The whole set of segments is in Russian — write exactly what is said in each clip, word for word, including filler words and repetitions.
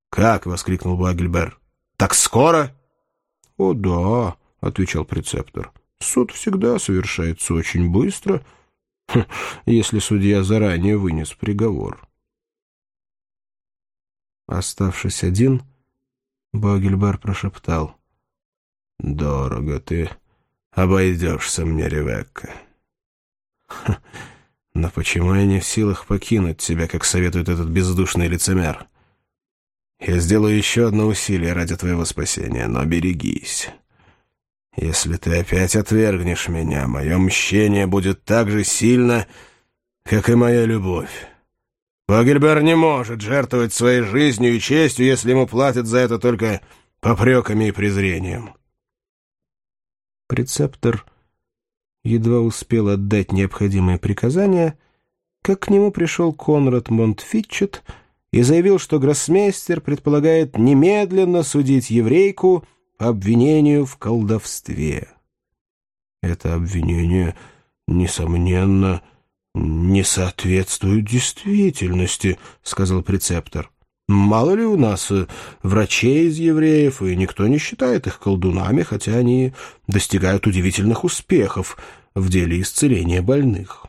«Как?» — воскликнул Буагильбер. «Так скоро?» «О, да», — отвечал прецептор. «Суд всегда совершается очень быстро, если судья заранее вынес приговор». Оставшись один, Буагильбер прошептал: «Дорого ты обойдешься мне, Ревекка. Но почему я не в силах покинуть тебя, как советует этот бездушный лицемер? Я сделаю еще одно усилие ради твоего спасения, но берегись. Если ты опять отвергнешь меня, мое мщение будет так же сильно, как и моя любовь. Буагильбер не может жертвовать своей жизнью и честью, если ему платят за это только попреками и презрением». Прецептор едва успел отдать необходимые приказания, как к нему пришел Конрад Монтфитчет и заявил, что гроссмейстер предполагает немедленно судить еврейку по обвинению в колдовстве. Это обвинение, несомненно, не соответствует действительности, — сказал прецептор. Мало ли у нас врачей из евреев, и никто не считает их колдунами, хотя они достигают удивительных успехов в деле исцеления больных.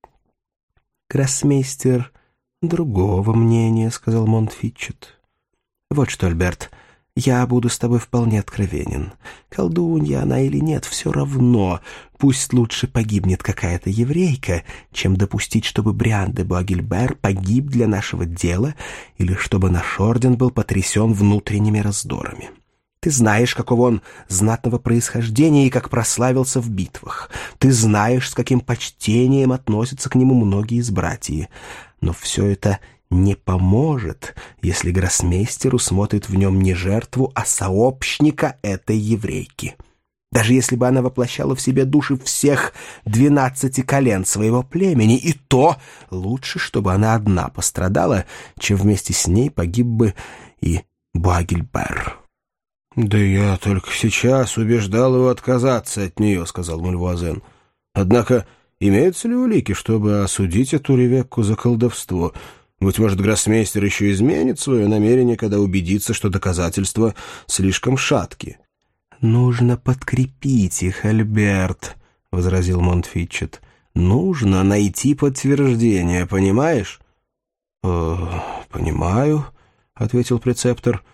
«Гроссмейстер другого мнения», — сказал Монтфитчет. «Вот что, Альберт, я буду с тобой вполне откровенен. Колдунья она или нет, все равно. Пусть лучше погибнет какая-то еврейка, чем допустить, чтобы Бриан де Буагильбер погиб для нашего дела или чтобы наш орден был потрясен внутренними раздорами. Ты знаешь, какого он знатного происхождения и как прославился в битвах. Ты знаешь, с каким почтением относятся к нему многие из братьев. Но все это не поможет, если гроссмейстер усмотрит в нем не жертву, а сообщника этой еврейки. Даже если бы она воплощала в себе души всех двенадцати колен своего племени, и то лучше, чтобы она одна пострадала, чем вместе с ней погиб бы и Буагильбер». «Да я только сейчас убеждал его отказаться от нее», — сказал Мальвуазен. «Однако имеются ли улики, чтобы осудить эту Ревекку за колдовство? Быть может, гроссмейстер еще изменит свое намерение, когда убедится, что доказательства слишком шатки». «Нужно подкрепить их, Альберт», — возразил Монтфитчет. «Нужно найти подтверждение, понимаешь?» «Э, «Понимаю», — ответил прецептор.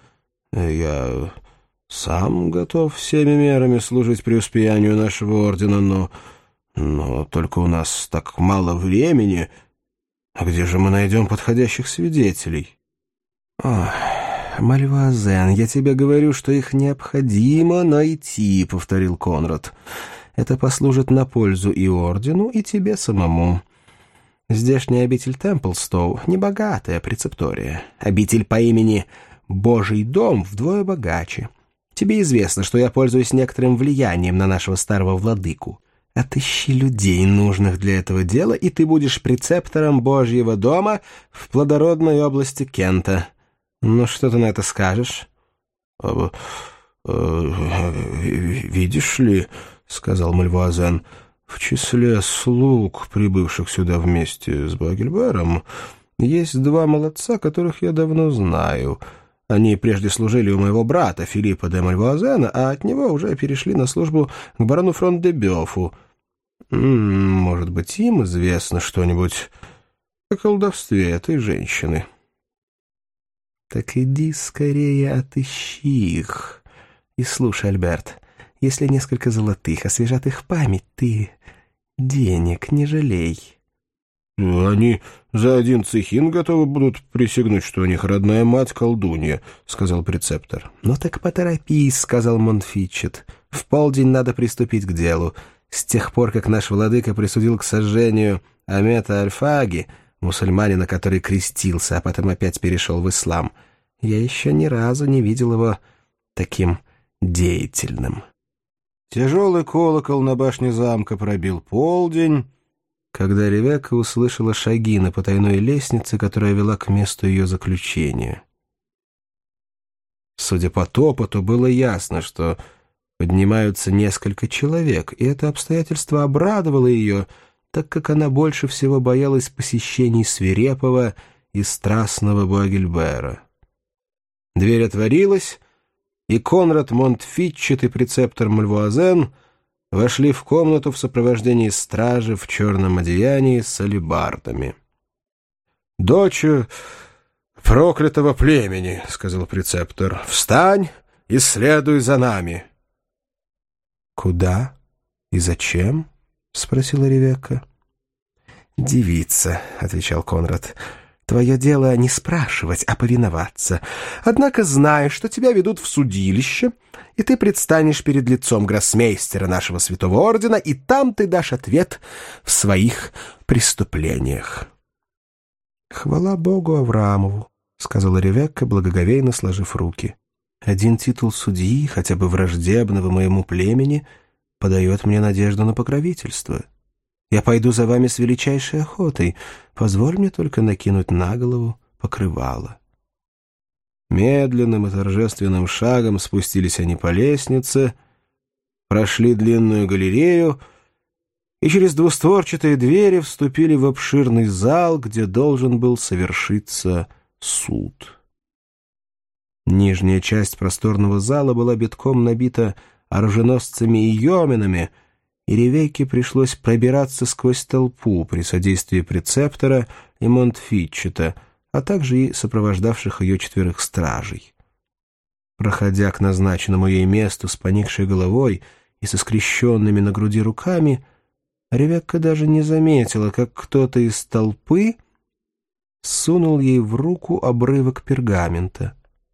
«Я сам готов всеми мерами служить преуспеянию нашего ордена, но, но только у нас так мало времени. А где же мы найдем подходящих свидетелей?» «Ох, Мальвуазен, я тебе говорю, что их необходимо найти», — повторил Конрад. «Это послужит на пользу и ордену, и тебе самому. Здешняя обитель Темплстоу — небогатая прецептория. Обитель по имени Божий дом вдвое богаче. Тебе известно, что я пользуюсь некоторым влиянием на нашего старого владыку. Отыщи людей, нужных для этого дела, и ты будешь прецептором Божьего дома в плодородной области Кента. Ну, что ты на это скажешь?» э, э, «Видишь ли, — сказал Мальвуазен, — в числе слуг, прибывших сюда вместе с Буагильбером, есть два молодца, которых я давно знаю. Они прежде служили у моего брата Филиппа де Мальвуазена, а от него уже перешли на службу к барону Фрон-де-Бёфу. Может быть, им известно что-нибудь о колдовстве этой женщины». «Так иди скорее отыщи их. И слушай, Альберт, если несколько золотых освежат их память, ты денег не жалей». «Они за один цехин готовы будут присягнуть, что у них родная мать колдунья», — сказал прецептор. «Ну так поторопись», — сказал Монтфитчет. «В полдень надо приступить к делу. С тех пор, как наш владыка присудил к сожжению Амета Аль-Фааги, мусульманина, который крестился, а потом опять перешел в ислам, я еще ни разу не видел его таким деятельным». Тяжелый колокол на башне замка пробил полдень, когда Ревекка услышала шаги на потайной лестнице, которая вела к месту ее заключения. Судя по топоту, было ясно, что поднимаются несколько человек, и это обстоятельство обрадовало ее, так как она больше всего боялась посещений свирепого и страстного Буагильбера. Дверь отворилась, и Конрад Монтфитчет и прецептор Мальвуазен вошли в комнату в сопровождении стражи в черном одеянии с алебардами. «Дочь проклятого племени», — сказал прецептор, — «встань и следуй за нами». «Куда и зачем?» — спросила Ревекка. «Девица», — отвечал Конрад, — «твое дело не спрашивать, а повиноваться. Однако знай, что тебя ведут в судилище, и ты предстанешь перед лицом гроссмейстера нашего святого ордена, и там ты дашь ответ в своих преступлениях». «Хвала Богу Авраамову», — сказала Ревекка, благоговейно сложив руки. «Один титул судьи, хотя бы враждебного моему племени, подает мне надежду на покровительство. Я пойду за вами с величайшей охотой. Позволь мне только накинуть на голову покрывало». Медленным и торжественным шагом спустились они по лестнице, прошли длинную галерею и через двустворчатые двери вступили в обширный зал, где должен был совершиться суд. Нижняя часть просторного зала была битком набита оруженосцами и йоменами, и Ревекке пришлось пробираться сквозь толпу при содействии прецептора и Монтфитчета, а также и сопровождавших ее четверых стражей. Проходя к назначенному ей месту с поникшей головой и со скрещенными на груди руками, Ревекка даже не заметила, как кто-то из толпы сунул ей в руку обрывок пергамента.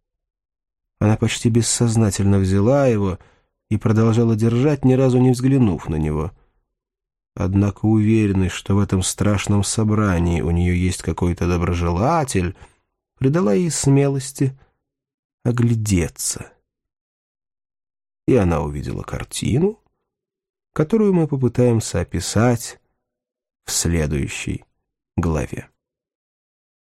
Она почти бессознательно взяла его и продолжала держать, ни разу не взглянув на него. Однако уверенность, что в этом страшном собрании у нее есть какой-то доброжелатель, придала ей смелости оглядеться. И она увидела картину, которую мы попытаемся описать в следующей главе.